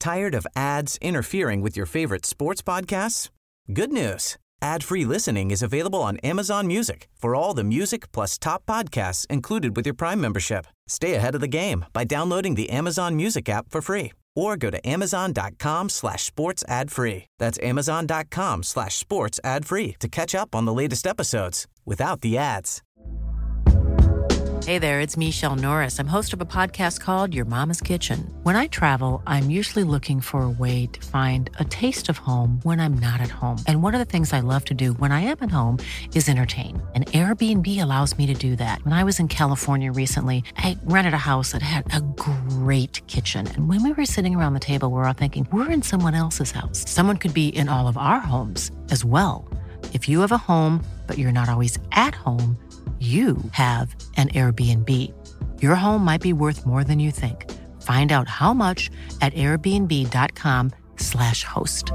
Tired of ads interfering with your favorite sports podcasts? Good news. Ad-free listening is available on Amazon Music for all the music plus top podcasts included with your Prime membership. Stay ahead of the game by downloading the Amazon Music app for free or go to amazon.com/sports ad free. That's amazon.com/sports ad free to catch up on the latest episodes without the ads. Hey there, it's Michelle Norris. I'm host of a podcast called Your Mama's Kitchen. When I travel, I'm usually looking for a way to find a taste of home when I'm not at home. And one of the things I love to do when I am at home is entertain. And Airbnb allows me to do that. When I was in California recently, I rented a house that had a great kitchen. And when we were sitting around the table, we're all thinking, we're in someone else's house. Someone could be in all of our homes as well. If you have a home, but you're not always at home, you have an Airbnb. Your home might be worth more than you think. Find out how much at airbnb.com/host.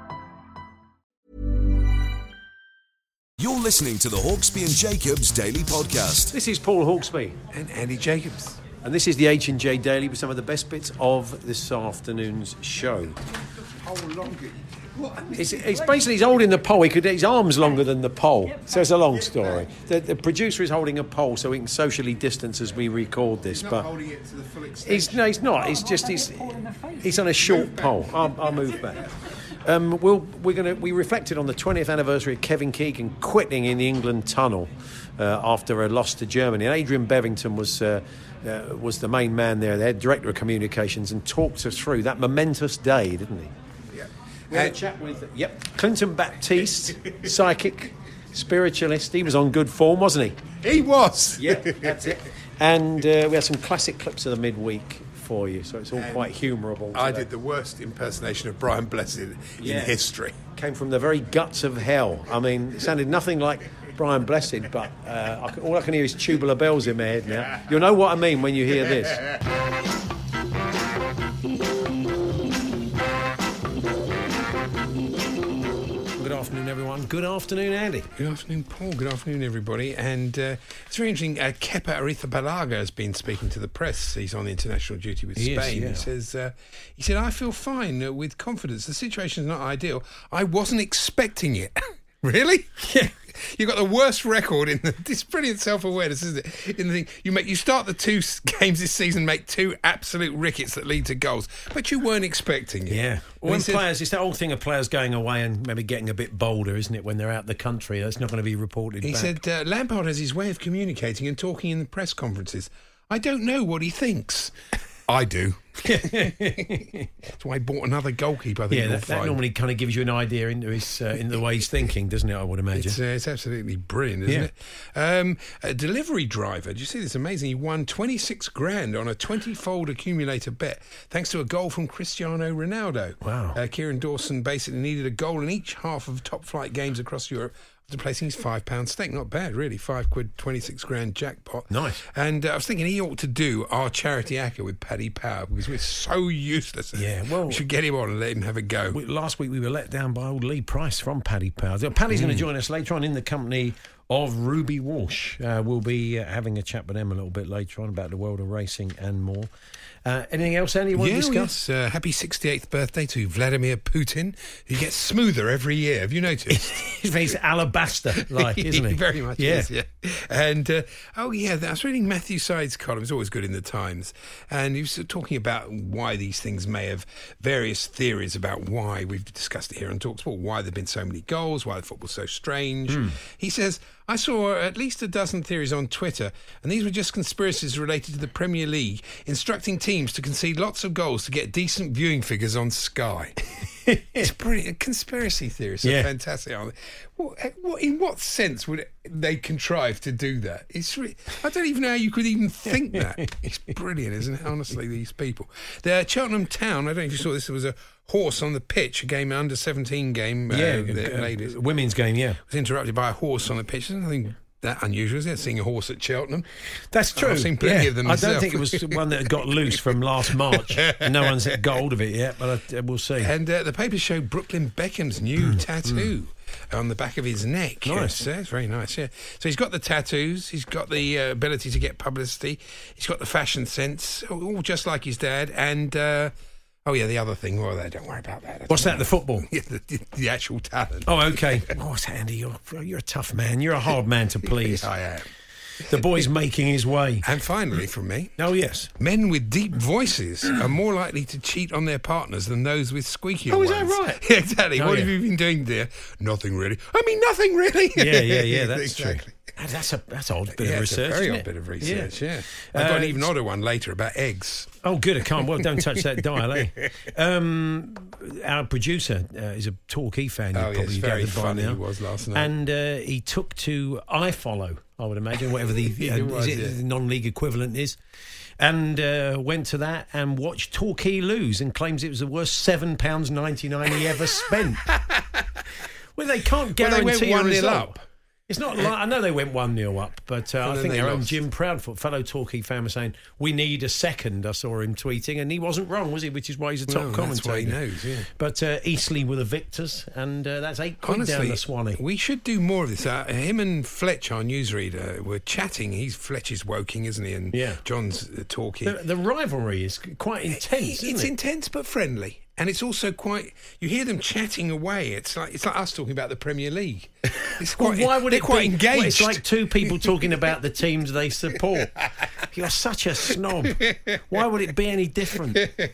You're listening to the Hawksby and Jacobs Daily Podcast. This is Paul Hawksby. And Andy Jacobs. And this is the H&J Daily with some of the best bits of this afternoon's show. It's basically, he's holding the pole. His arm's longer than the pole. So it's a long story. The producer is holding a pole so we can socially distance as we record this. He's but not holding it to the full extent. he's not. It's just he's on a short pole. I'll move back. We reflected on the 20th anniversary of Kevin Keegan quitting in the England tunnel after a loss to Germany. And Adrian Bevington was the main man there, the head director of communications, and talked us through that momentous day, didn't he? We had a chat with Clinton Baptiste, psychic, spiritualist. He was on good form, wasn't he? He was. Yeah, that's it. And we had some classic clips of the midweek for you, so it's all quite humourable today. I did the worst impersonation of Brian Blessed in history. Came from the very guts of hell. I mean, it sounded nothing like Brian Blessed, but all I can hear is tubular bells in my head now. You'll know what I mean when you hear this. Good afternoon, everyone. Good afternoon, Andy. Good afternoon, Paul. Good afternoon, everybody. And it's very interesting. Kepa Arrizabalaga has been speaking to the press. He's on international duty with Spain. He said, I feel fine with confidence. The situation is not ideal. I wasn't expecting it. Really? Yeah. You've got the worst record in this brilliant self-awareness, isn't it? In the thing you start the two games this season, make two absolute rickets that lead to goals, but you weren't expecting it. Yeah. Well, when players, it's that old thing of players going away and maybe getting a bit bolder, isn't it? When they're out the country, that's not going to be reported back. He said Lampard has his way of communicating and talking in the press conferences. I don't know what he thinks. I do. That's why he bought another goalkeeper. I think that normally kind of gives you an idea into his in the way he's thinking, doesn't it? I would imagine it's absolutely brilliant, isn't it? A delivery driver. Did you see this? Amazing. He won 26 grand on a 20-fold accumulator bet thanks to a goal from Cristiano Ronaldo. Wow. Kieran Dawson basically needed a goal in each half of top flight games across Europe after placing his £5 stake. Not bad, really. £5, 26 grand jackpot. Nice. And I was thinking he ought to do our charity acca with Paddy Power because we're so useless. Yeah, well, we should get him on and let him have a go. Last week we were let down by old Lee Price from Paddy Power. Paddy's going to join us later on in the company of Ruby Walsh. We'll be having a chat with them a little bit later on about the world of racing and more. Anything else, Andy, you want to discuss? Yes. Happy 68th birthday to Vladimir Putin. He gets smoother every year. Have you noticed? He's alabaster-like, isn't he? Very much is, yeah. And, I was reading Matthew Side's column. It's always good in the Times. And he was talking about why these things may have various theories about why. We've discussed it here on TalkSport, why there have been so many goals, why the football's so strange. He says, I saw at least a dozen theories on Twitter, and these were just conspiracies related to the Premier League, instructing teams to concede lots of goals to get decent viewing figures on Sky. It's brilliant. Conspiracy theories are fantastic, aren't they? In what sense would they contrive to do that? I don't even know how you could even think that. It's brilliant, isn't it? Honestly, these people. The Cheltenham Town, I don't know if you saw this, there was a horse on the pitch, a game, under 17 game. Ladies. Women's game, was interrupted by a horse on the pitch. There's nothing that unusual, is it? Seeing a horse at Cheltenham. That's true. I've seen plenty of them myself. I don't think it was one that got loose from last March. No one's got hold of it yet, but we'll see. And the papers show Brooklyn Beckham's new tattoo on the back of his neck. Nice. It's very nice, yeah. So he's got the tattoos, he's got the ability to get publicity, he's got the fashion sense, all just like his dad, and I Oh, yeah, the other thing. Well, don't worry about that. What's that, the football? Yeah, the actual talent. Oh, OK. Oh, Andy, you're a tough man. You're a hard man to please. I am. The boy's making his way. And finally, from me. Oh, yes. Men with deep voices are more likely to cheat on their partners than those with squeakier Oh, ones. is that right? Yeah, exactly. Oh, What yeah. have you been doing, dear? Nothing really. I mean, nothing really. Yeah, that's exactly. true. That's an odd bit of It's research, a very isn't odd it? bit of research, yeah. I've got an even odder one later about eggs. Oh, good, I can't. Well, don't touch that dial, eh? Our producer is a Torquay fan. Oh, You've yes, probably very gathered by funny now. he was last night. And he took to iFollow, I would imagine, whatever the the non-league equivalent is, and went to that and watched Torquay lose and claims it was the worst £7.99 he ever spent. Well, they can't guarantee they went 1-0 result. up. It's not like, I know they went 1-0 up, but I then think they our own lost. Jim Proudfoot, fellow Torquay fan, was saying, we need a second. I saw him tweeting, and he wasn't wrong, was he? Which is why he's a top No, commentator. that's why he knows, yeah. But Eastleigh were the victors, and that's £8 down the Swanee. We should do more of this. Him and Fletch, our newsreader, were chatting. Fletch is Woking, isn't he? And Yeah. John's Torquay. The rivalry is quite intense, isn't It's it? intense but friendly. And it's also quite. You hear them chatting away. It's like us talking about the Premier League. It's quite. Well, why would they're it quite be? engaged? Well, it's like two people talking about the teams they support. You're such a snob. Why would it be any different?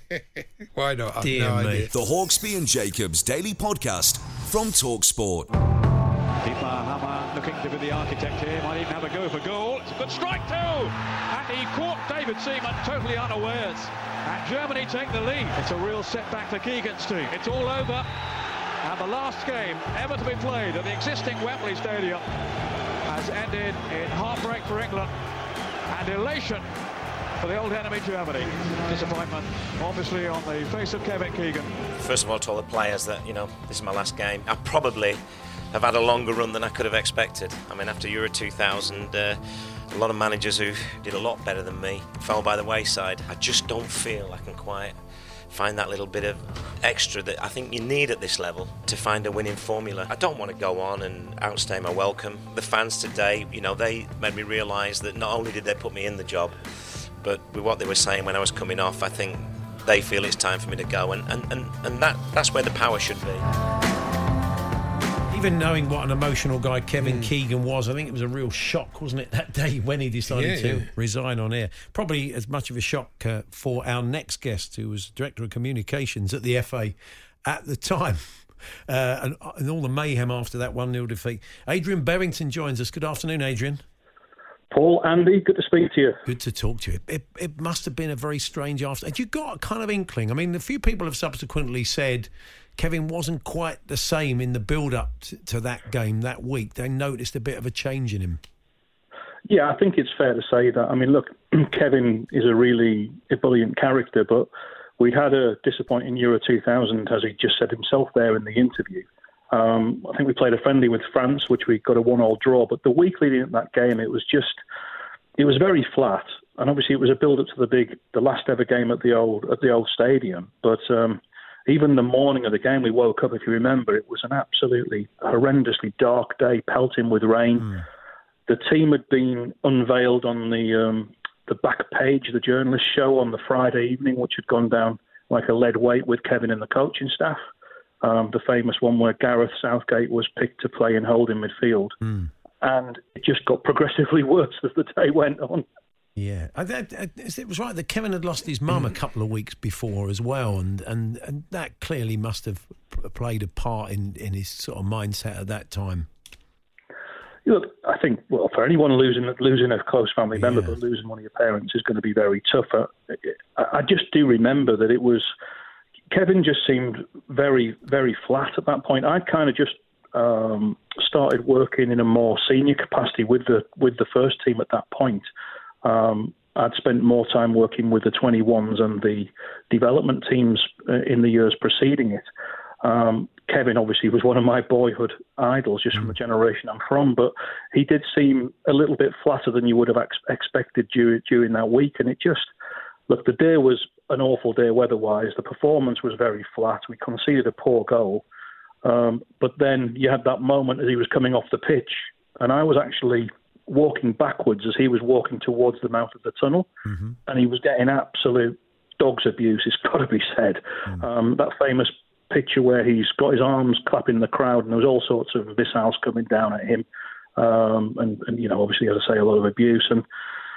Why not? I've Dear no me. idea. The Hawksbee and Jacobs Daily Podcast from TalkSport. Keeper Hammer looking to be the architect here, might even have a go for goal. It's a good strike too! And he caught David Seaman totally unawares. And Germany take the lead. It's a real setback for Keegan's team. It's all over. And the last game ever to be played at the existing Wembley Stadium has ended in heartbreak for England and elation for the old enemy Germany. Disappointment, obviously, on the face of Kevin Keegan. First of all, to all the players that, this is my last game. I probably have had a longer run than I could have expected. I mean, after Euro 2000, a lot of managers who did a lot better than me fell by the wayside. I just don't feel I can quite find that little bit of extra that I think you need at this level to find a winning formula. I don't want to go on and outstay my welcome. The fans today, they made me realise that not only did they put me in the job, but with what they were saying when I was coming off, I think they feel it's time for me to go, and that's where the power should be. Even knowing what an emotional guy Kevin Keegan was, I think it was a real shock, wasn't it, that day when he decided to resign on air. Probably as much of a shock for our next guest, who was Director of Communications at the FA at the time. And all the mayhem after that 1-0 defeat. Adrian Berrington joins us. Good afternoon, Adrian. Paul, Andy, good to speak to you. Good to talk to you. It must have been a very strange after. Had you got a kind of inkling? I mean, a few people have subsequently said Kevin wasn't quite the same in the build-up to that game that week. They noticed a bit of a change in him. Yeah, I think it's fair to say that. I mean, look, Kevin is a really ebullient character, but we had a disappointing Euro 2000, as he just said himself there in the interview. I think we played a friendly with France, which we got a 1-1 draw. But the week leading up that game, it was very flat. And obviously, it was a build-up to the last ever game at the old stadium. But even the morning of the game, we woke up. If you remember, it was an absolutely horrendously dark day, pelting with rain. The team had been unveiled on the back page of the journalist show on the Friday evening, which had gone down like a lead weight with Kevin and the coaching staff. The famous one where Gareth Southgate was picked to play in holding midfield. And it just got progressively worse as the day went on. Yeah. It was right that Kevin had lost his mum a couple of weeks before as well, and that clearly must have played a part in his sort of mindset at that time. Look, I think, well, for anyone losing a close family member, but losing one of your parents is going to be very tough. I just do remember that it was... Kevin just seemed very, very flat at that point. I kind of just started working in a more senior capacity with the first team at that point. I'd spent more time working with the 21s and the development teams in the years preceding it. Kevin obviously was one of my boyhood idols, just from the generation I'm from, but he did seem a little bit flatter than you would have expected during that week. And it just, look, the day was an awful day weather-wise. The performance was very flat. We conceded a poor goal. But then you had that moment as he was coming off the pitch, and I was actually walking backwards as he was walking towards the mouth of the tunnel, and he was getting absolute dog's abuse, it's got to be said. That famous picture where he's got his arms clapping the crowd and there was all sorts of missiles coming down at him. And obviously, as I say, a lot of abuse. And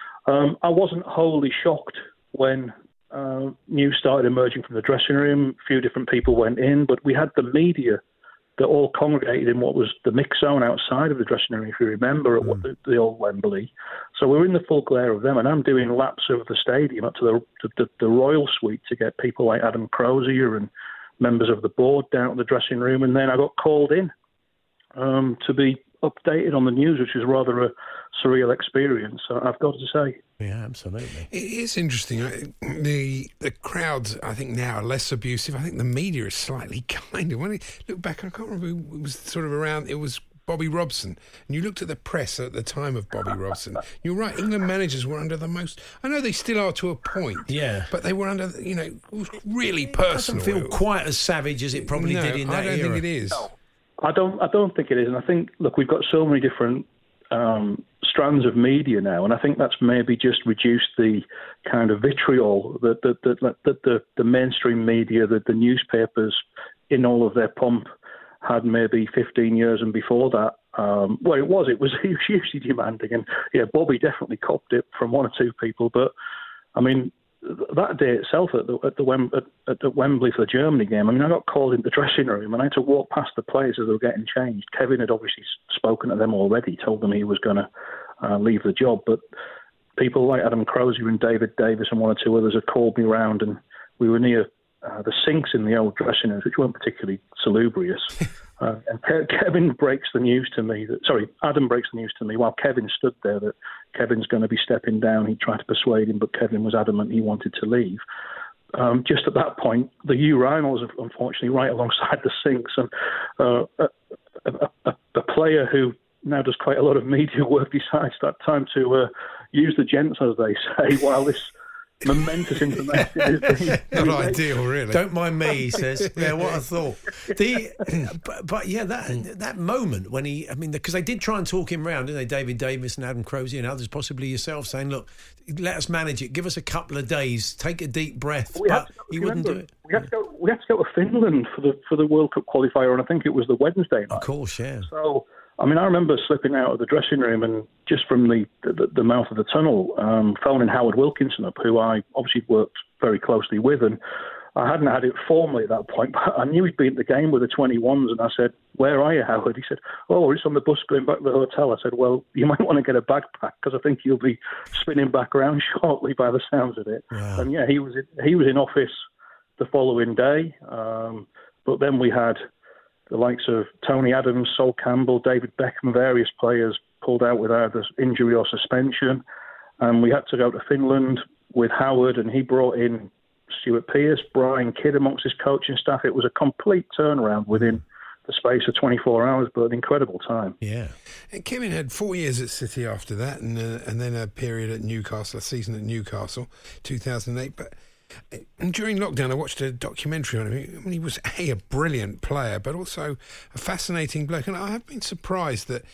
I wasn't wholly shocked when news started emerging from the dressing room. A few different people went in, but we had the media that all congregated in what was the mix zone outside of the dressing room, if you remember, at the old Wembley. So we're in the full glare of them, and I'm doing laps of the stadium up to the Royal Suite to get people like Adam Crozier and members of the board down to the dressing room, and then I got called in to be updated on the news, which was rather a surreal experience, I've got to say. Yeah, absolutely. It is interesting. The crowds, I think, now are less abusive. I think the media is slightly kinder. When I look back, I can't remember who was sort of around. It was Bobby Robson. And you looked at the press at the time of Bobby Robson. You're right, England managers were under the most... I know they still are to a point. Yeah. But they were under, it was really personal. It doesn't feel quite as savage as it probably did in that era. I don't think it is. No. I don't think it is, and I think, look, we've got so many different strands of media now, and I think that's maybe just reduced the kind of vitriol that the mainstream media, that the newspapers, in all of their pomp, had maybe 15 years and before that. It was hugely demanding, and Bobby definitely copped it from one or two people, but I mean, that day itself at Wembley for the Germany game, I mean, I got called into the dressing room and I had to walk past the players as they were getting changed. Kevin had obviously spoken to them already, told them he was going to leave the job, but people like Adam Crozier and David Davis and one or two others had called me round, and we were near the sinks in the old dressing rooms, which weren't particularly salubrious. And Adam breaks the news to me while Kevin stood there that Kevin's going to be stepping down. He tried to persuade him, but Kevin was adamant he wanted to leave. Just at that point, the urinals are unfortunately right alongside the sinks, and a player who now does quite a lot of media work decides that time to use the gents, as they say, while this momentous information is not ideal, really. Don't mind me, he says. Yeah, what I thought. But yeah, that moment when because they did try and talk him round, didn't they? David Davis and Adam Crozier and others, possibly yourself, saying, "Look, let us manage it. Give us a couple of days. Take a deep breath." But he wouldn't do it. We had to go to Finland for the World Cup qualifier, and I think it was the Wednesday night. Of course, yeah. So, I mean, I remember slipping out of the dressing room and just from the mouth of the tunnel, phoning Howard Wilkinson up, who I obviously worked very closely with, and I hadn't had it formally at that point, but I knew he'd been at the game with the 21s, and I said, "Where are you, Howard?" He said, "Oh, we're just on the bus going back to the hotel." I said, "Well, you might want to get a backpack because I think you'll be spinning back around shortly by the sounds of it." Wow. And yeah, he was in office the following day, but then we had the likes of Tony Adams, Sol Campbell, David Beckham, various players pulled out with either injury or suspension. And we had to go to Finland with Howard, and he brought in Stuart Pearce, Brian Kidd amongst his coaching staff. It was a complete turnaround within the space of 24 hours, but an incredible time. Yeah. And Kevin had 4 years at City after that, and then a period at Newcastle, a season at Newcastle, 2008. But during lockdown, I watched a documentary on him. I mean, he was a brilliant player, but also a fascinating bloke. And I have been surprised that,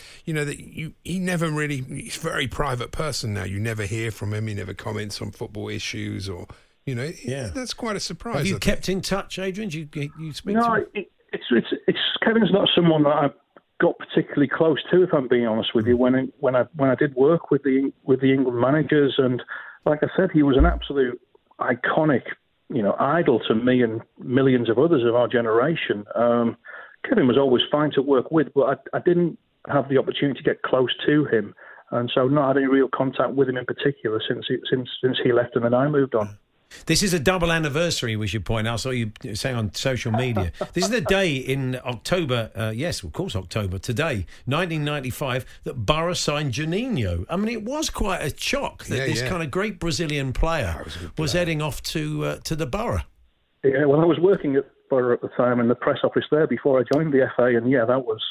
he never really, he's a very private person now. You never hear from him. He never comments on football issues or, that's quite a surprise. Have you kept in touch, Adrian? Do you speak to him? It's Kevin's not someone that I got particularly close to, if I'm being honest with you, when I did work with the England managers. And like I said, he was an absolute iconic, idol to me and millions of others of our generation. Kevin was always fine to work with, but I didn't have the opportunity to get close to him, and so not had any real contact with him in particular since he left and then I moved on. This is a double anniversary, we should point out. I saw you saying on social media. This is the day in October, October, today, 1995, that Borough signed Juninho. I mean, it was quite a shock that this kind of great Brazilian player was heading off to the Borough. Yeah, well, I was working at Borough at the time in the press office there before I joined the FA, and that was,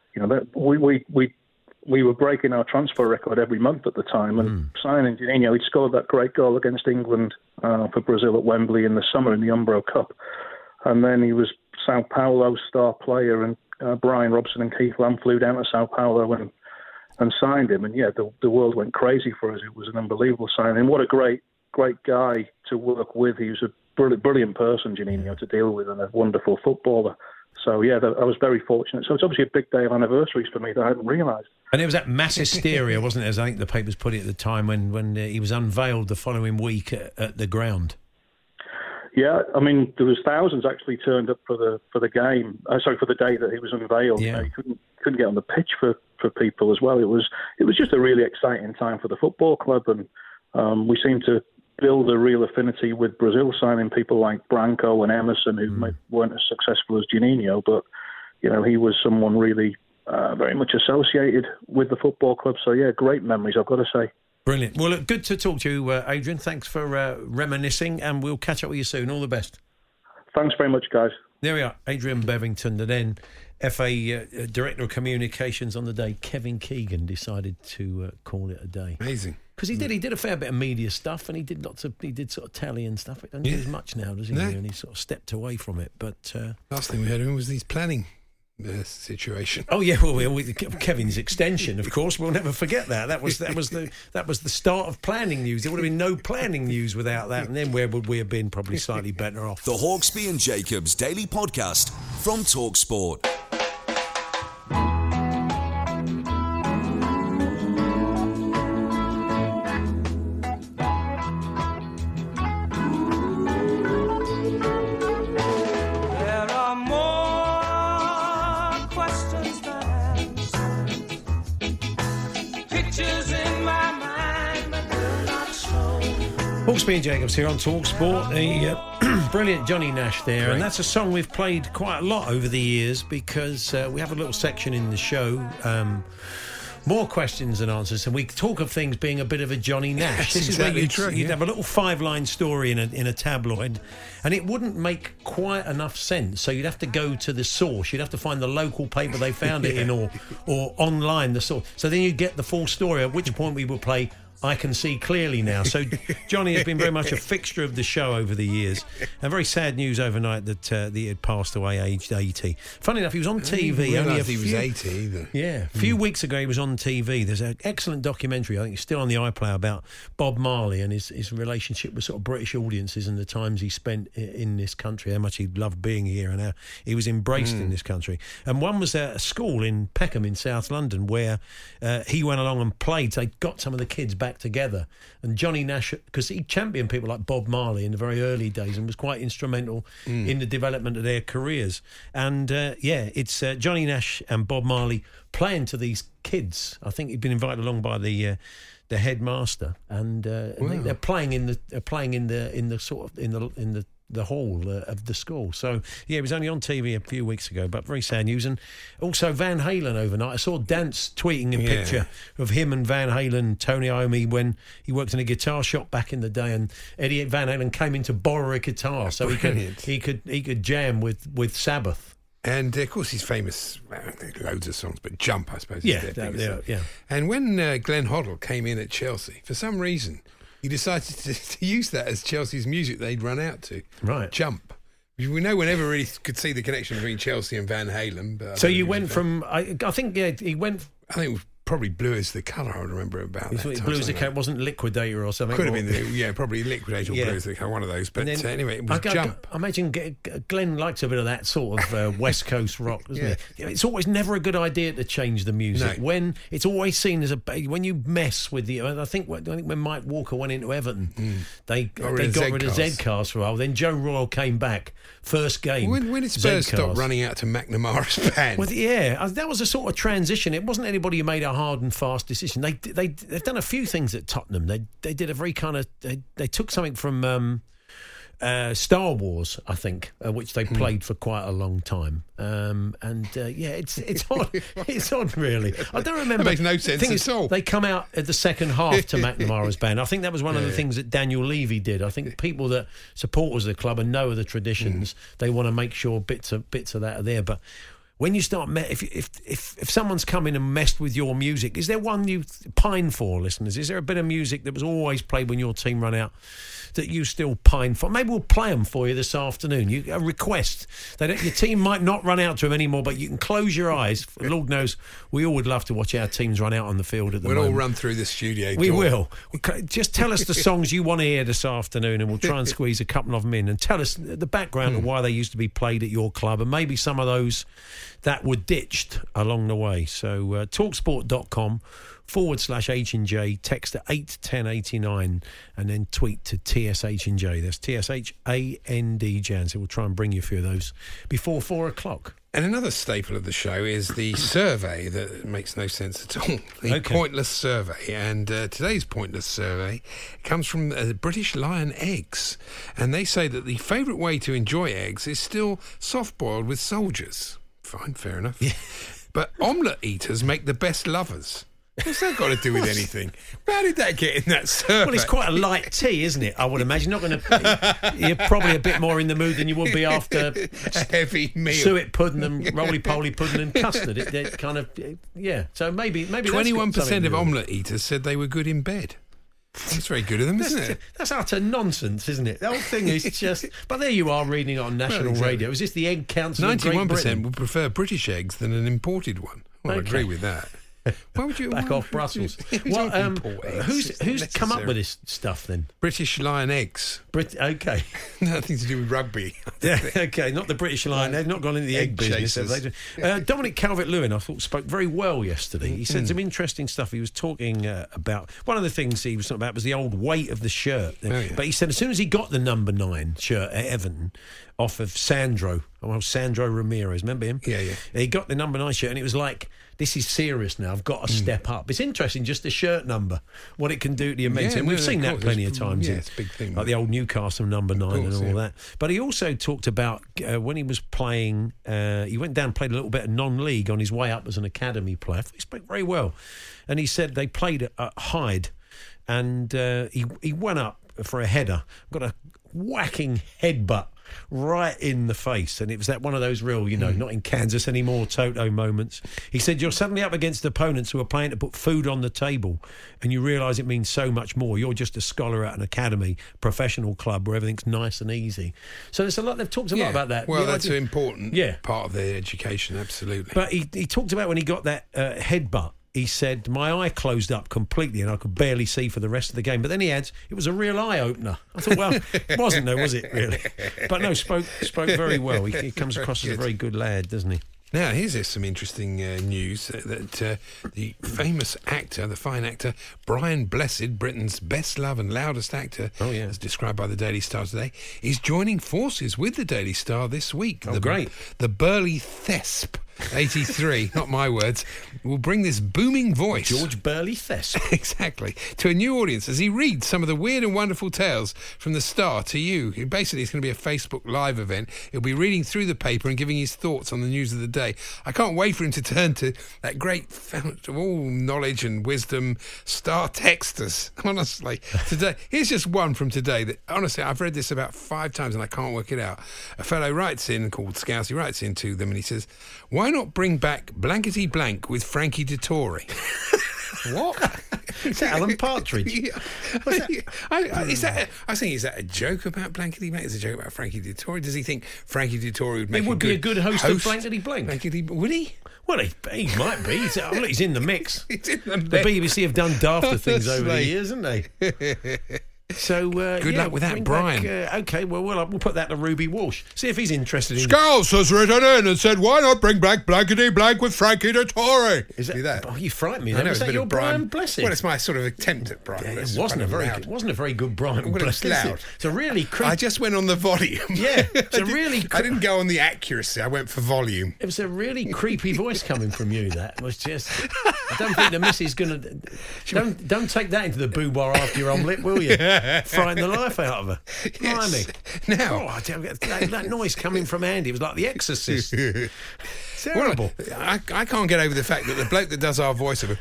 we were breaking our transfer record every month at the time, and signing Juninho, he'd scored that great goal against England for Brazil at Wembley in the summer in the Umbro Cup. And then he was Sao Paulo's star player, and Brian Robson and Keith Lamb flew down to Sao Paulo and signed him. And the world went crazy for us. It was an unbelievable signing. What a great great guy to work with. He was a brilliant person, Juninho, to deal with, and a wonderful footballer. So, yeah, I was very fortunate. So it's obviously a big day of anniversaries for me that I hadn't realised. And it was that mass hysteria, wasn't it, as I think the papers put it at the time, when he was unveiled the following week at the ground. Yeah, I mean, there was thousands actually turned up for the game. For the day that he was unveiled. Yeah. You couldn't get on the pitch for people as well. It was just a really exciting time for the football club, and we seemed to build a real affinity with Brazil, signing people like Branco and Emerson, who weren't as successful as Juninho, but he was someone really very much associated with the football club. So yeah, great memories, I've got to say. Brilliant. Well, look, good to talk to you, Adrian. Thanks for reminiscing, and we'll catch up with you soon. All the best. Thanks very much, guys. There we are, Adrian Bevington, the then FA Director of Communications on the day. Kevin Keegan decided to call it a day. Amazing. Because he did a fair bit of media stuff, and he did sort of telly and stuff. It doesn't do as much now, does he? No. And he sort of stepped away from it. But last thing we heard of him was his planning situation. Oh yeah, well, Kevin's extension, of course. We'll never forget that. That was the start of planning news. There would have been no planning news without that, and then where would we have been? Probably slightly better off. The Hawksbee and Jacobs Daily Podcast from TalkSport. Hawksbee and Jacobs here on TalkSport. The brilliant Johnny Nash there. Great. And that's a song we've played quite a lot over the years because we have a little section in the show, more questions and answers, and we talk of things being a bit of a Johnny Nash. This exactly is where you'd have a little 5-line story in a tabloid, and it wouldn't make quite enough sense. So you'd have to go to the source. You'd have to find the local paper they found it in, or online the source. So then you get the full story. At which point we would play I Can See Clearly Now. So Johnny has been very much a fixture of the show over the years. And very sad news overnight that he had passed away aged 80. Funny enough, he was on TV. He was 80 either. Yeah, a few weeks ago he was on TV. There's an excellent documentary, I think it's still on the iPlayer, about Bob Marley and his relationship with sort of British audiences and the times he spent in this country, how much he loved being here and how he was embraced in this country. And one was a school in Peckham in South London where he went along and played. So they got some of the kids back together, and Johnny Nash, because he championed people like Bob Marley in the very early days and was quite instrumental in the development of their careers. And it's Johnny Nash and Bob Marley playing to these kids. I think he'd been invited along by the headmaster, and I think they're playing in the hall of the school. So yeah, it was only on TV a few weeks ago, but very sad news. And also Van Halen overnight. I saw Dance tweeting a picture of him and Van Halen, Tony Iommi, when he worked in a guitar shop back in the day, and Eddie Van Halen came in to borrow a guitar so he could jam with Sabbath. And of course he's famous, loads of songs, but Jump, I suppose, is their biggest song. And when Glenn Hoddle came in at Chelsea, for some reason he decided to use that as Chelsea's music they'd run out to. Right. Jump. We know we never really could see the connection between Chelsea and Van Halen. But so you went from, I think it was probably Blue Is the Colour, I remember about that. Blue Is the Colour, wasn't Liquidator or something? Could have been, probably Liquidator or Blue Is the Colour, one of those. But anyway, it was Jump. I imagine Glenn likes a bit of that sort of West Coast rock, doesn't he? It's always never a good idea to change the music. No. When it's always seen as when you mess with the. I think when Mike Walker went into Everton, they got rid of Z-Cars for a while. Then Joe Royle came back, first game. When did Spurs stop running out to McNamara's band? Well, that was a sort of transition. It wasn't anybody who made a hard and fast decision. They've done a few things at Tottenham. They did a very kind of they took something from Star Wars, I think, which they played for quite a long time. It's odd. It's odd, really. I don't remember. That makes no sense at all. They come out at the second half to McNamara's band. I think that was one of the things that Daniel Levy did. I think people that supporters of the club and know of the traditions, they want to make sure bits of that are there. But when you start, if someone's come in and messed with your music, is there one you pine for, listeners? Is there a bit of music that was always played when your team run out that you still pine for? Maybe we'll play them for you this afternoon. A request. Your team might not run out to them anymore, but you can close your eyes. Lord knows we all would love to watch our teams run out on the field at the moment. We'll all run through the studio. We will. Just tell us the songs you want to hear this afternoon, and we'll try and squeeze a couple of them in, and tell us the background of why they used to be played at your club, and maybe some of those that were ditched along the way. So talksport.com/H&J, text to 81089 and then tweet to TSH&J. That's TSHAND, Jan. So we'll try and bring you a few of those before 4 o'clock. And another staple of the show is the survey that makes no sense at all. The Pointless Survey. And today's Pointless Survey comes from British Lion Eggs. And they say that the favourite way to enjoy eggs is still soft-boiled with soldiers. Fine, fair enough. Yeah. But omelette eaters make the best lovers. What's that got to do with anything? How did that get in that survey? Well, it's quite a light tea, isn't it? I would imagine. You're probably a bit more in the mood than you would be after a heavy meal. Suet pudding and roly-poly pudding and custard. It kind of, yeah. So maybe 21% of omelette eaters said they were good in bed. That's very good of them, isn't it? That's utter nonsense, isn't it? The whole thing is just... But there you are reading it on national radio. Is this the Egg Council 91% would prefer British eggs than an imported one. Well, I agree with that. Why would you back off Brussels? Who's come up with this stuff then? British Lion Eggs. Okay, nothing to do with rugby. Okay, not the British Lion. They've not gone into the egg business. Have they? Dominic Calvert-Lewin, I thought, spoke very well yesterday. He said some interesting stuff. He was talking about one of the things he was talking about was the old weight of the shirt. But he said as soon as he got the number 9 shirt at Everton off of Sandro Ramirez, remember him? Yeah. He got the number 9 shirt, and it was like, this is serious now. I've got to step up. It's interesting, just the shirt number, what it can do to your mates. And we've seen that plenty of times. Yeah, it's a big thing. Like the old Newcastle number 9 and all that. But he also talked about when he was playing, he went down and played a little bit of non-league on his way up as an academy player. He spoke very well. And he said they played at Hyde, and he went up for a header, got a whacking headbutt right in the face, and it was that one of those real, not in Kansas anymore, Toto moments. He said you're suddenly up against opponents who are playing to put food on the table, and you realise it means so much more. You're just a scholar at an academy, professional club where everything's nice and easy. So there's a lot. They've talked a lot about that. Well, that's an important part of their education, absolutely. But he talked about when he got that headbutt. He said, my eye closed up completely and I could barely see for the rest of the game. But then he adds, it was a real eye-opener. I thought, well, it wasn't though, was it, really? But no, spoke very well. He comes across as a very good lad, doesn't he? Now, here's some interesting news that the famous actor, the fine actor, Brian Blessed, Britain's best loved and loudest actor, as described by the Daily Star today, is joining forces with the Daily Star this week. Great. The burly Thesp, 83, not my words, will bring this booming voice. George Burley Thesp. Exactly. To a new audience as he reads some of the weird and wonderful tales from the Star to you. Basically, it's going to be a Facebook Live event. He'll be reading through the paper and giving his thoughts on the news of the day. I can't wait for him to turn to that great fount of all knowledge and wisdom, Star texters. Honestly, today, here's just one from today that, honestly, I've read this about 5 times and I can't work it out. A fellow writes in, called Scousey, writes in to them and he says, why not bring back Blankety Blank with Frankie Dettori? What? Is that Alan Partridge? I think, is that a joke about Blankety Blank? Is it a joke about Frankie Dettori? Does he think Frankie Dettori would make be a good host of Blankety Blank? Would he? Well, he might be. He's in the mix. He's in the mix. The BBC have done dafter things over the years, haven't they? So good luck with that, Brian. Okay, well, we'll put that to Ruby Walsh. See if he's interested in. Scouse has written in and said, "Why not bring back Blankety Blank with Frankie Dettori?" Is that? Oh, you frightened me. I know, was that your Brian Blessed? Well, it's my sort of attempt at Brian. It wasn't a very good Brian Blessed. It's a really creepy. I just went on the volume. Yeah, it's a really. I didn't go on the accuracy. I went for volume. It was a really creepy voice coming from you. That was just. I don't think the missus gonna. Don't take that into the boudoir after your omelette, will you? Frighten the life out of her. Blimey. Now, that noise coming from Andy, it was like The Exorcist. Terrible. Well, I can't get over the fact that the bloke that does our voiceover,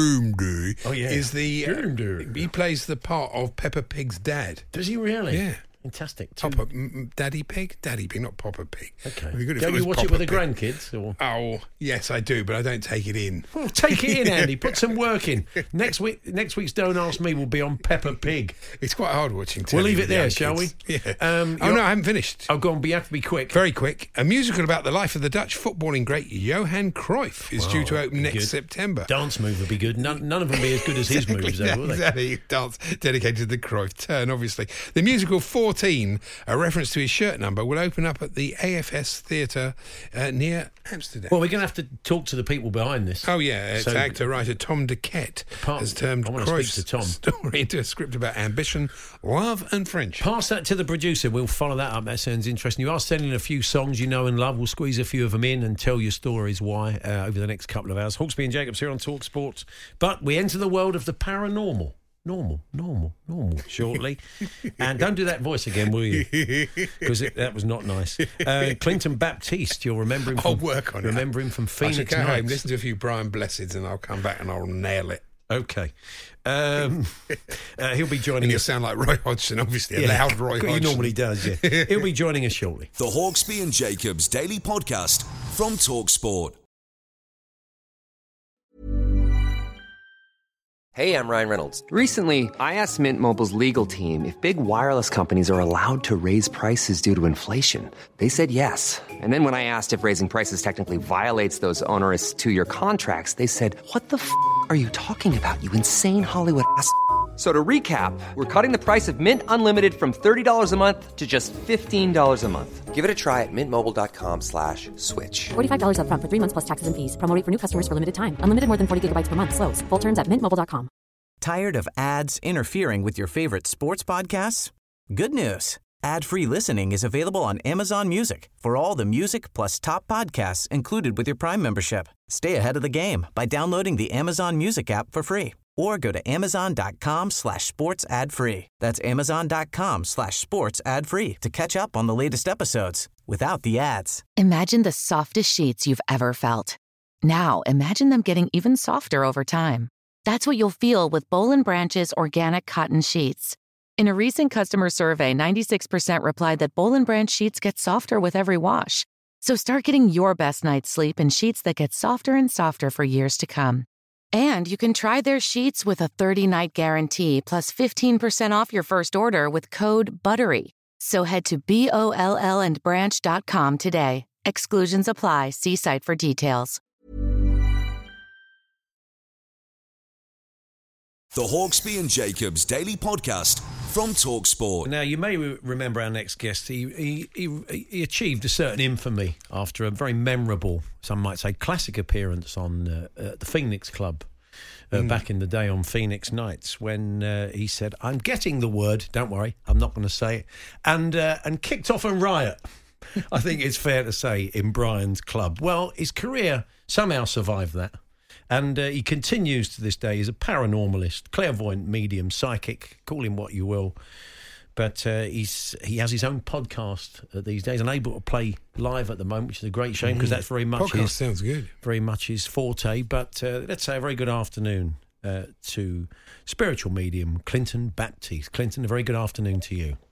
Groomdy, is the... Groomdy. He plays the part of Peppa Pig's dad. Does he really? Yeah. Fantastic. Daddy Pig? Daddy Pig, not Papa Pig. Okay. Don't you watch it with the grandkids? Or? Oh, yes, I do, but I don't take it in. Well, take it in, Andy. Put some work in. Next week's Don't Ask Me will be on Peppa Pig. It's quite hard watching telly. We'll leave it with there, young shall we? kids. Yeah. No, I haven't finised. Oh, go on, but you have to be quick. Very quick. A musical about the life of the Dutch footballing great Johan Cruyff is due to open next September. Dance move would be good. None of them be as good as his moves, though, will they? Exactly. Dance dedicated to the Cruyff turn, obviously. The musical 14, a reference to his shirt number, will open up at the AFS Theatre near Amsterdam. Well, we're going to have to talk to the people behind this. Oh, yeah. It's actor-writer Tom Duquette has turned Cruyff's story into a script about ambition, love and friendship. Pass that to the producer. We'll follow that up. That sounds interesting. You are sending a few songs you know and love. We'll squeeze a few of them in and tell your stories why over the next couple of hours. Hawksbee and Jacobs here on Talk Sports. But we enter the world of the paranormal. Normal, shortly. And don't do that voice again, will you? Because that was not nice. Clinton Baptiste, you'll remember him from... I'll work on it. Remember him from Phoenix Nights. I should go home, listen to a few Brian Blesseds, and I'll come back and I'll nail it. Okay. He'll be joining and us. He'll sound like Roy Hodgson, obviously, a loud Roy Hodgson. He normally does, yeah. He'll be joining us shortly. The Hawksbee and Jacobs Daily Podcast from Talk Sport. Hey, I'm Ryan Reynolds. Recently, I asked Mint Mobile's legal team if big wireless companies are allowed to raise prices due to inflation. They said yes. And then when I asked if raising prices technically violates those onerous 2-year contracts, they said, "What the f*** are you talking about, you insane Hollywood ass?" So to recap, we're cutting the price of Mint Unlimited from $30 a month to just $15 a month. Give it a try at mintmobile.com/switch. $45 up front for 3 months plus taxes and fees. Promo rate for new customers for limited time. Unlimited more than 40 gigabytes per month. Slows full terms at mintmobile.com. Tired of ads interfering with your favorite sports podcasts? Good news. Ad-free listening is available on Amazon Music for all the music plus top podcasts included with your Prime membership. Stay ahead of the game by downloading the Amazon Music app for free or go to amazon.com/sports ad free. That's amazon.com/sports ad free to catch up on the latest episodes without the ads. Imagine the softest sheets you've ever felt. Now imagine them getting even softer over time. That's what you'll feel with Boll & Branch's organic cotton sheets. In a recent customer survey, 96% replied that Boll & Branch sheets get softer with every wash. So start getting your best night's sleep in sheets that get softer and softer for years to come. And you can try their sheets with a 30-night guarantee plus 15% off your first order with code BUTTERY. So head to BOLLandbranch.com today. Exclusions apply. See site for details. The Hawksbee and Jacobs Daily Podcast from Talk Sport. Now, you may remember our next guest. He achieved a certain infamy after a very memorable, some might say, classic appearance on the Phoenix Club back in the day on Phoenix Nights when he said, "I'm getting the word, don't worry, I'm not going to say it," and kicked off a riot. I think it's fair to say, in Brian's club. Well, his career somehow survived that. And he continues to this day. He's a paranormalist, clairvoyant, medium, psychic, call him what you will. But he has his own podcast these days, unable to play live at the moment, which is a great shame because that's very much sounds good. Very much his forte. But let's say a very good afternoon to spiritual medium Clinton Baptiste. Clinton, a very good afternoon to you.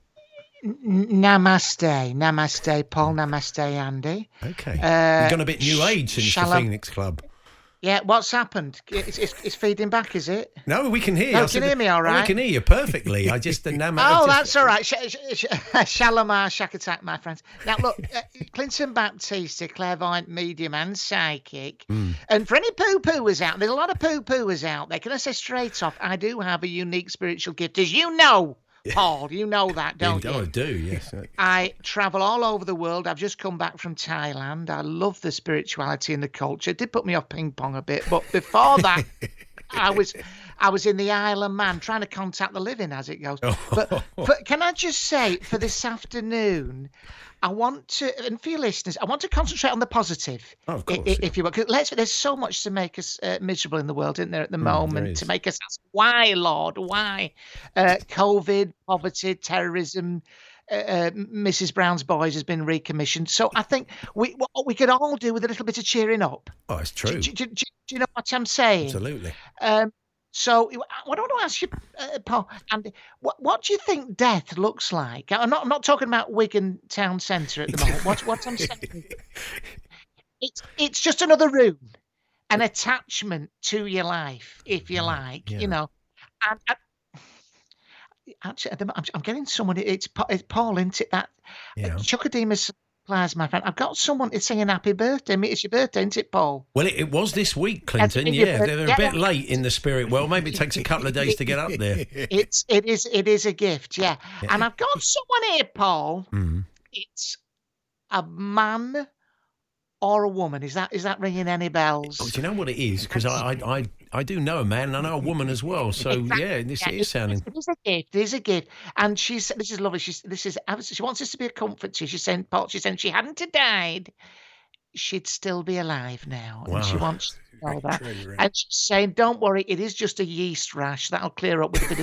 Namaste, Paul. Namaste, Andy. Okay, you've gone a bit new age since the Phoenix Club. Yeah, what's happened? It's feeding back, is it? No, we can hear you. No, can you hear me all right? I can hear you perfectly. I just... that's all right. Shalamar, Shack Attack, my friends. Now, look, Clinton Baptiste, a clairvoyant medium and psychic. And for any poo-pooers out, there's a lot of poo-pooers out there. Can I say straight off, I do have a unique spiritual gift, as you know. Paul, you know that, don't you? I do, yes. I travel all over the world. I've just come back from Thailand. I love the spirituality and the culture. It did put me off ping pong a bit, but before that, I was in the Isle of Man trying to contact the living, as it goes. But can I just say, for this afternoon, I want to, and for your listeners, I want to concentrate on the positive. Oh, of course. If you will. There's so much to make us miserable in the world, isn't there, at the moment? To make us ask, why, Lord, why? COVID, poverty, terrorism, Mrs. Brown's Boys has been recommissioned. So I think what we could all do with a little bit of cheering up. Oh, it's true. Do you know what I'm saying? Absolutely. So what I want to ask you, Paul, Andy, what do you think death looks like? I'm not talking about Wigan Town Centre at the moment. What I'm saying, it's just another room, an attachment to your life, if you like, you know. And actually, I'm getting someone. It's Paul, isn't it? That Chuckademus. My friend, I've got someone to singing happy birthday. It's your birthday, isn't it, Paul? Well, it was this week, Clinton. Yeah, they're a bit late in the spirit world. Maybe it takes a couple of days to get up there. It is a gift, yeah. And I've got someone here, Paul. It's a man or a woman. Is that ringing any bells? Oh, do you know what it is? Because I do know a man and I know a woman as well. So exactly. This is sounding. It is a gift. It is a gift. And this is lovely. She wants this to be a comfort to you. She's saying, Paul, she said she hadn't died, she'd still be alive now. Wow. And she wants to know that. And she's saying, don't worry, it is just a yeast rash. That'll clear up with a bit of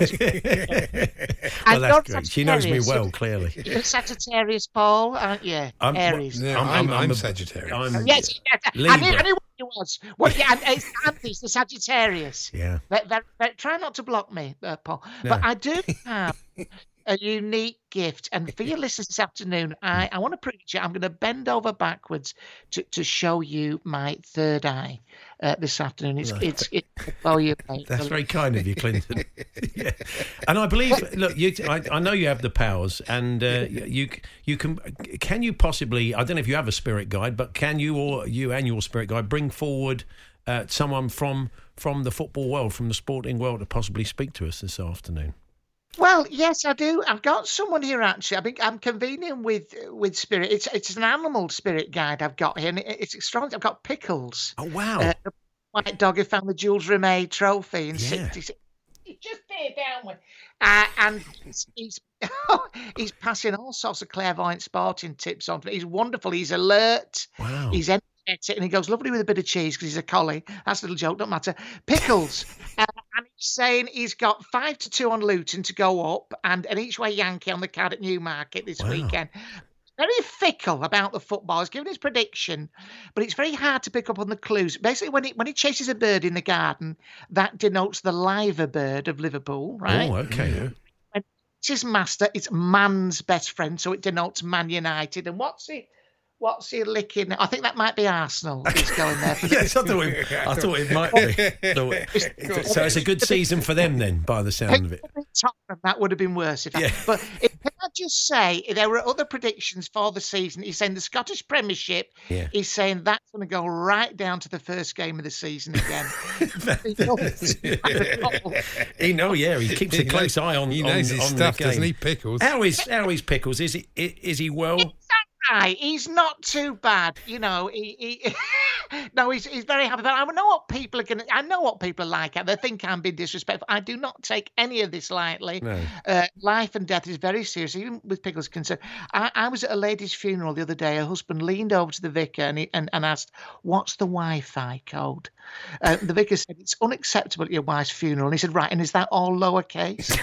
Well, that's great. She knows me well, clearly. You're Sagittarius, Paul, aren't you? Aries. I'm Sagittarius. Yes, I knew what he was. It's Andy's the Sagittarius. Yeah. Try not to block me, Paul. No. But I do have a unique gift. And for your listeners this afternoon, I want to preach it. I'm going to bend over backwards to show you my third eye this afternoon. It's you. That's very kind of you, Clinton. Yeah. And I believe, look, I know you have the powers, and you can you possibly, I don't know if you have a spirit guide, but can you or you and your spirit guide bring forward someone from the football world, from the sporting world, to possibly speak to us this afternoon? Well, yes, I do. I've got someone here actually. I think I'm convening with Spirit. It's an animal spirit guide I've got here, and it's extraordinary. I've got Pickles. Oh wow! The white dog who found the Jules Rimet trophy in '66. He's just there downward, and he's passing all sorts of clairvoyant sporting tips on. He's wonderful. He's alert. Wow. He's energetic, and he goes lovely with a bit of cheese because he's a collie. That's a little joke. Don't matter. Pickles. And he's saying he's got 5-2 on Luton to go up, and each way Yankee on the card at Newmarket this weekend. Very fickle about the football. He's given his prediction, but it's very hard to pick up on the clues. Basically, when he chases a bird in the garden, that denotes the liver bird of Liverpool, right? Oh, okay. When it's his master, it's man's best friend, so it denotes Man United. And what's he licking? I think that might be Arsenal. He's going there. Yes, I thought it might be. So it's a good season for them then, by the sound of it. That would have been worse. Can I just say, there were other predictions for the season. He's saying the Scottish Premiership, he's saying that's going to go right down to the first game of the season again. He keeps a close eye on He knows his stuff, doesn't he, Pickles? How is Pickles? Is he well? He's not too bad, you know. He's very happy. But I know what people are going. I know what people are like. They think I'm being disrespectful. I do not take any of this lightly. No. Life and death is very serious, even with Pickles' concern. I was at a lady's funeral the other day. Her husband leaned over to the vicar and asked, "What's the Wi-Fi code?" The vicar said, "It's unacceptable at your wife's funeral." And he said, "Right, and is that all lowercase?"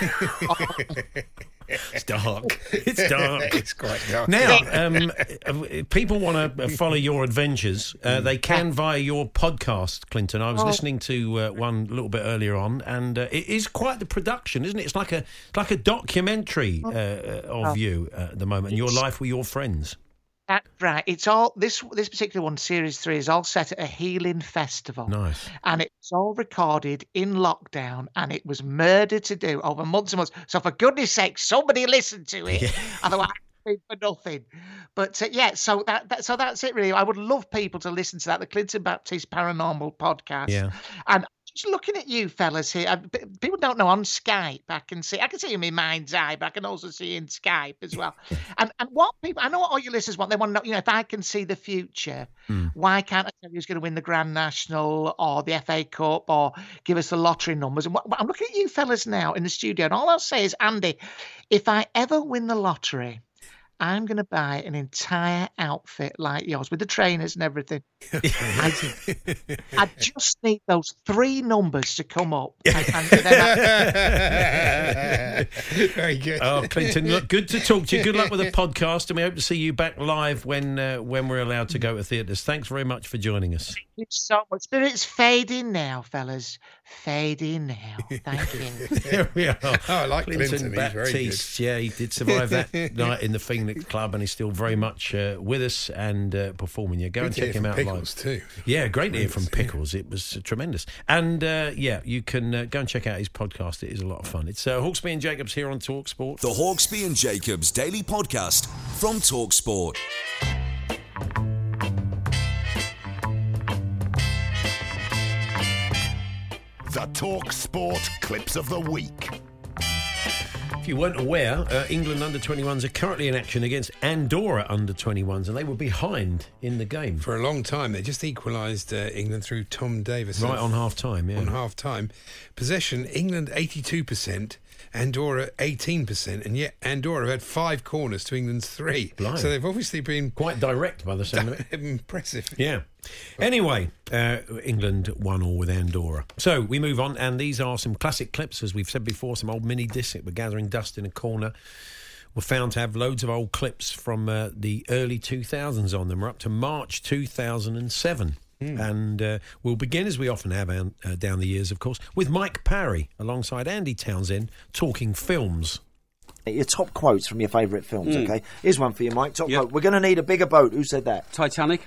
It's dark. It's quite dark. Now, if people want to follow your adventures, they can via your podcast, Clinton. I was listening to one a little bit earlier on, and it is quite the production, isn't it? It's like a documentary of you at the moment, and your life with your friends. That's right. It's all this particular one, Series 3, is all set at a healing festival. Nice. And it's all recorded in lockdown, and it was murder to do over months and months. So for goodness sake, somebody listen to it. Yeah. Otherwise, for nothing. But so that's it really. I would love people to listen to that, the Clinton Baptiste Paranormal Podcast. Yeah. And just looking at you fellas here, people don't know on Skype. I can see you in my mind's eye, but I can also see you in Skype as well. and what people, I know what all your listeners want. They want to know, you know, if I can see the future, why can't I tell you who's going to win the Grand National or the FA Cup or give us the lottery numbers? And I'm looking at you fellas now in the studio, and all I'll say is, Andy, if I ever win the lottery, I'm going to buy an entire outfit like yours with the trainers and everything. I just need those 3 numbers to come up. Very good. Oh, Clinton, look, good to talk to you. Good luck with the podcast, and we hope to see you back live when we're allowed to go to theatres. Thanks very much for joining us. you so much. Spirit's fading now, fellas. Fading now. Thank you. There we are. Oh, I like Clinton. He's very Baptiste. Yeah, he did survive that night in the Phoenix Club, and he's still very much with us and performing. Yeah, go and check him out Pickles live. Too. Yeah, great to hear from Pickles. It was tremendous. And you can go and check out his podcast. It is a lot of fun. It's Hawksbee and Jacobs here on Talk Sport. The Hawksbee and Jacobs Daily Podcast from Talk Sport. The Talk Sport Clips of the Week. If you weren't aware, England under-21s are currently in action against Andorra under-21s, and they were behind in the game. For a long time, they just equalised England through Tom Davis. Right on half-time, yeah. On half-time. Possession, England 82%, Andorra 18%, and yet Andorra have had 5 corners to England's 3. Blimey. So they've obviously been... quite direct by the sound of it. Impressive. Yeah. Anyway, England 1-1 with Andorra. So we move on, and these are some classic clips, as we've said before, some old mini discs that were gathering dust in a corner. Were found to have loads of old clips from the early 2000s on them. We're up to March 2007. And we'll begin, as we often have down the years, of course, with Mike Parry alongside Andy Townsend talking films. Your top quotes from your favourite films, okay? Here's one for you, Mike. Top quote. We're going to need a bigger boat. Who said that? Titanic.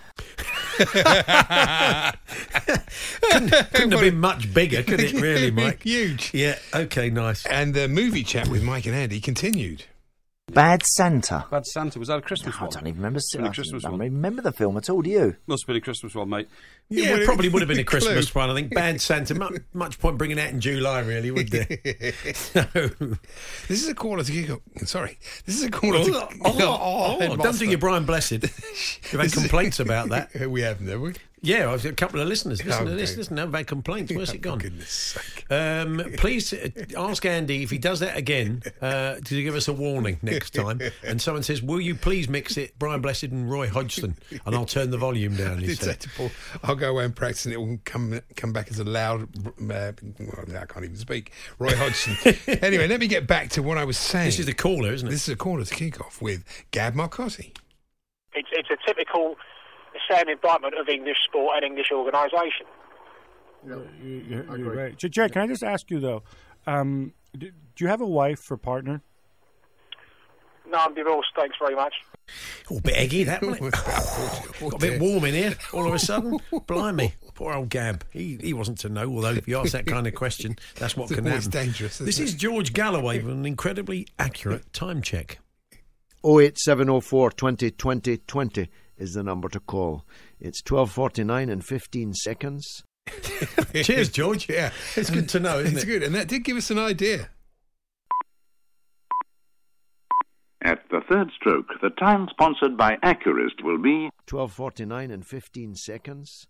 couldn't have been much bigger, could it, really, Mike? Huge. Yeah, okay, nice. And the movie chat with Mike and Andy continued. Bad Santa. Bad Santa. Was that a Christmas one? I don't even remember. A Christmas I don't one. remember the film at all, do you? Must have been a Christmas one, mate. Yeah, it probably would have been a Christmas one. I think Bad Santa, much point bringing it out in July, really, would there? So, this is a caller to kick up. Sorry. This is a caller to... don't do your Brian Blessed. You've had complaints about that. We haven't, have we? Yeah, I've got a couple of listeners. Listen to this. Listen, they've had complaints. Where's it gone? For goodness sake. Please ask Andy if he does that again to give us a warning next time. And someone says, will you please mix it Brian Blessed and Roy Hodgson? And I'll turn the volume down. He said. I'll go away and practice and it will come back as a loud... I can't even speak. Roy Hodgson. Anyway, let me get back to what I was saying. This is the caller, isn't it? This is a caller to kick off with Gab Marcotti. It's a typical... sad indictment of English sport and English organisation. You're right. Jack, can I just ask you, though, do you have a wife or partner? No, I'm divorced, thanks very much. Oh, a bit eggy, that, wasn't it? Got a bit warm in here all of a sudden. Blimey. Poor old Gab. He wasn't to know, although if you ask that kind of question, that's what can happen. It's dangerous, This is George Galloway with an incredibly accurate time check. 08704 20 20 20 is the number to call. It's 12:49 and 15 seconds. Cheers, George. Yeah. It's good to know, isn't it? It's good, and that did give us an idea. At the third stroke, the time sponsored by Accurist will be 12:49 and 15 seconds.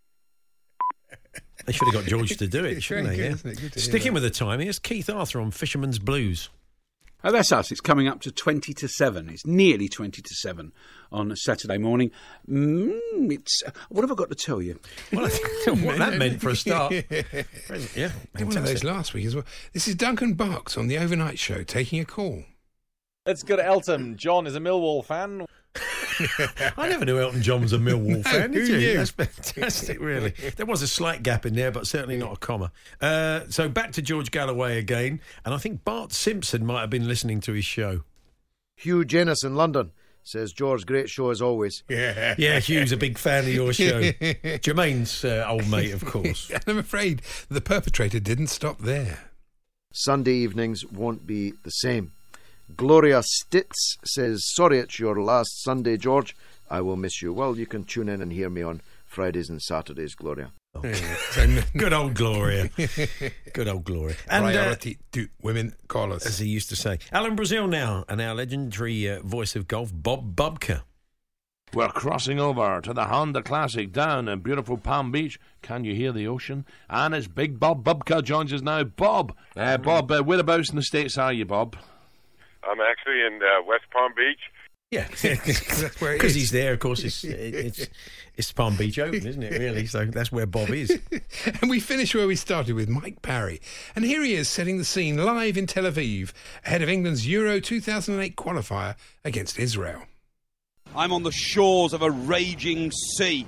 They should have got George to do it, shouldn't they? Good, Yeah? isn't it? Good to Sticking hear with the time, here's Keith Arthur on Fisherman's Blues. Oh, that's us. It's coming up to 20 to 7. It's nearly 20 to 7 on a Saturday morning. What have I got to tell you? Well, what that meant for a start. Yeah, did one of those last week as well. This is Duncan Barks on the Overnight Show taking a call. Let's go to Elton. John is a Millwall fan. I never knew Elton John was a Millwall fan, did who you? knew? That's fantastic, really. There was a slight gap in there, but certainly not a comma. So back to George Galloway again, and I think Bart Simpson might have been listening to his show. Hugh Janus in London says, George, great show as always. Yeah, Hugh's a big fan of your show. Jermaine's old mate, of course. And I'm afraid the perpetrator didn't stop there. Sunday evenings won't be the same. Gloria Stitz says, sorry it's your last Sunday, George. I will miss you. Well, you can tune in and hear me on Fridays and Saturdays, Gloria. Good old Gloria. Good old Gloria. And, priority to women callers. As he used to say. Alan Brazil now, and our legendary voice of golf, Bob Bubka. We're crossing over to the Honda Classic down in beautiful Palm Beach. Can you hear the ocean? And it's Big Bob Bubka joins us now. Bob, whereabouts in the States are you, Bob? I'm actually in West Palm Beach. Yeah, because he's there. Of course, it's Palm Beach Open, isn't it? Really, so that's where Bob is. And we finish where we started with Mike Parry, and here he is setting the scene live in Tel Aviv ahead of England's Euro 2008 qualifier against Israel. I'm on the shores of a raging sea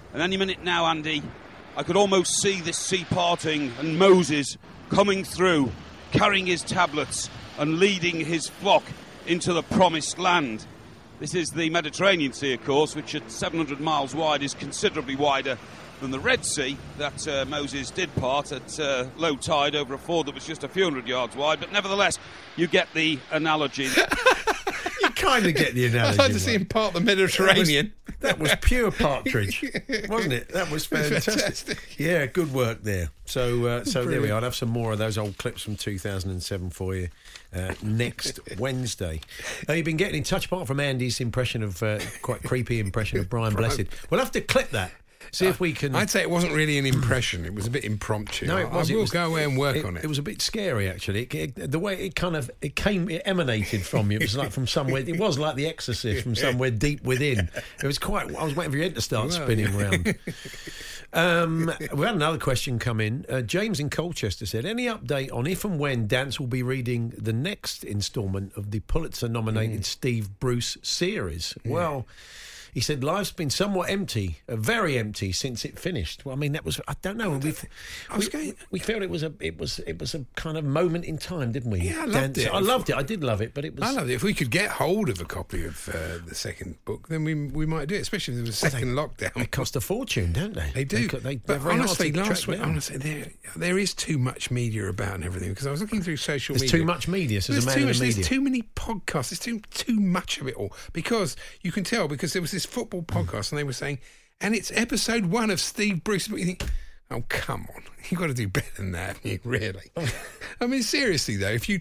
And any minute now, Andy, I could almost see this sea parting and Moses coming through, carrying his tablets and leading his flock into the promised land. This is the Mediterranean Sea, of course, which at 700 miles wide is considerably wider than the Red Sea that Moses did part at low tide over a ford that was just a few hundred yards wide. But nevertheless, you get the analogy. You kind of get the analogy. I'd like to see him part the Mediterranean. That was pure partridge, wasn't it? That was fantastic. Yeah, good work there. So there we are. I'll have some more of those old clips from 2007 for you next Wednesday. You've been getting in touch, apart from Andy's impression of, quite creepy impression of Brian Blessed. We'll have to clip that. See if we can. I'd say it wasn't really an impression. It was a bit impromptu. No, it was. I will go away and work on it. It was a bit scary, actually. The way it emanated from you. It was like from somewhere. It was like The Exorcist from somewhere deep within. It was quite. I was waiting for your head to start spinning round. We had another question come in. James in Colchester said, "Any update on if and when Dance will be reading the next instalment of the Pulitzer-nominated Steve Bruce series?" Yeah. Well, he said, life's been somewhat empty, very empty since it finished. Well, I mean, that was, I don't know. We felt it was a kind of moment in time, didn't we? Yeah, I loved it. I loved it. I did love it, but it was. I loved it. If we could get hold of a copy of the second book, then we might do it, especially if there was a second lockdown. They cost a fortune, don't they? They do. But honestly, last week, there is too much media about and everything, because I was looking through social media. There's too much media, says a man in the media. There's too many podcasts. There's too much of it all. Because you can tell, because there was this football podcast and they were saying, and it's episode 1 of Steve Bruce. But you think, oh, come on. You've got to do better than that, haven't you, really? I mean, seriously, though, if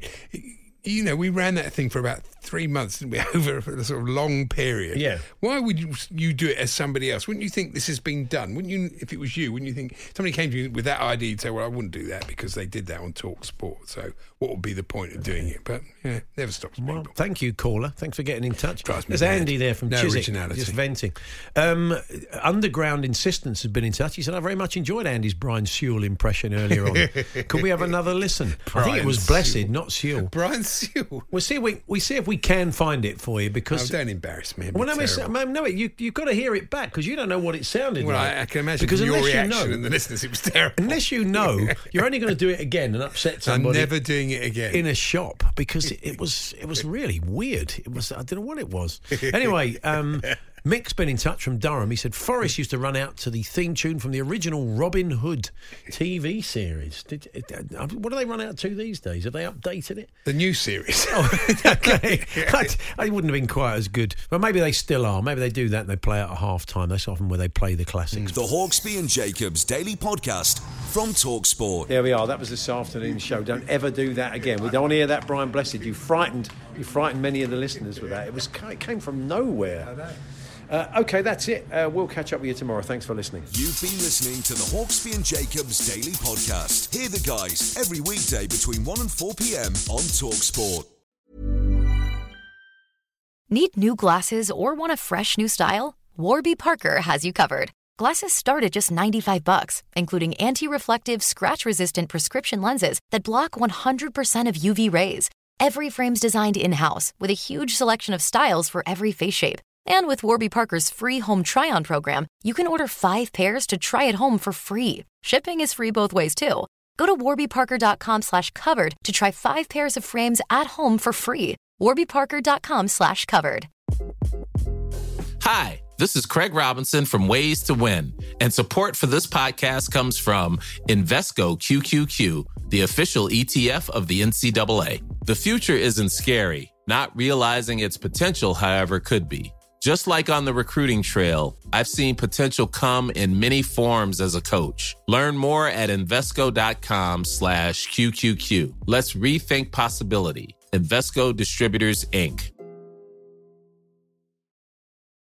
we ran that thing for about 3 months, didn't we, over a sort of long period. Yeah. Why would you do it as somebody else? Wouldn't you think this has been done? Wouldn't you, if it was you, wouldn't you think somebody came to you with that idea, you'd say, well, I wouldn't do that because they did that on Talk Sport. So what would be the point of doing it? But, yeah, never stops people. Well, thank you, caller. Thanks for getting in touch. There's Andy there from Chiswick, originality. just venting. Underground Insistence has been in touch. He said, I very much enjoyed Andy's Brian Sewell impression earlier on. Could we have another listen? I think it was Blessed, not Sewell. Brian Sewell. We'll see if we can find it for you, because don't embarrass me. You've got to hear it back, because you don't know what it sounded like. Well, I can imagine because your reaction and the listeners, it was terrible. Unless you know, you're only going to do it again and upset somebody. I'm never doing it again in a shop, because it was really weird. It was, I don't know what it was. Anyway, Mick's been in touch from Durham. He said Forrest used to run out to the theme tune from the original Robin Hood TV series. What do they run out to these days? Have they updated it? The new series. Okay. They wouldn't have been quite as good. But maybe they still are. Maybe they do that and they play it at half-time. That's often where they play the classics. The Hawksbee and Jacobs Daily Podcast from Talk Sport. There we are. That was this afternoon's show. Don't ever do that again. We don't want to hear that, Brian Blessed. You frightened many of the listeners with that. It came from nowhere. I know. OK, that's it. We'll catch up with you tomorrow. Thanks for listening. You've been listening to the Hawksbee and Jacobs Daily Podcast. Hear the guys every weekday between 1 and 4 p.m. on Talk Sport. Need new glasses or want a fresh new style? Warby Parker has you covered. Glasses start at just $95, including anti-reflective, scratch-resistant prescription lenses that block 100% of UV rays. Every frame's designed in-house with a huge selection of styles for every face shape. And with Warby Parker's free home try-on program, you can order 5 pairs to try at home for free. Shipping is free both ways, too. Go to warbyparker.com/covered to try 5 pairs of frames at home for free. warbyparker.com/covered. Hi, this is Craig Robinson from Ways to Win, and support for this podcast comes from Invesco QQQ, the official ETF of the NCAA. The future isn't scary. Not realizing its potential, however, could be. Just like on the recruiting trail, I've seen potential come in many forms as a coach. Learn more at Invesco.com/QQQ. Let's rethink possibility. Invesco Distributors, Inc.